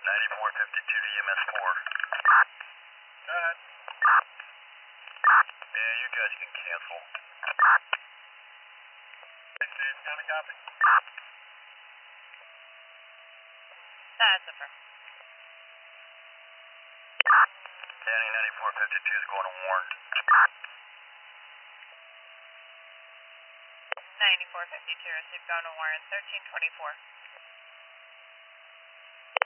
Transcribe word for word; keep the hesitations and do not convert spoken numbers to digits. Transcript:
ninety-four fifty-two to E M S four. Go ahead. Yeah, you guys can cancel. Thanks, Dave. County copy. That's a firm. Danny ninety-four fifty-two is going to Warren. ninety-four fifty-two, received going to Warren, thirteen twenty-four.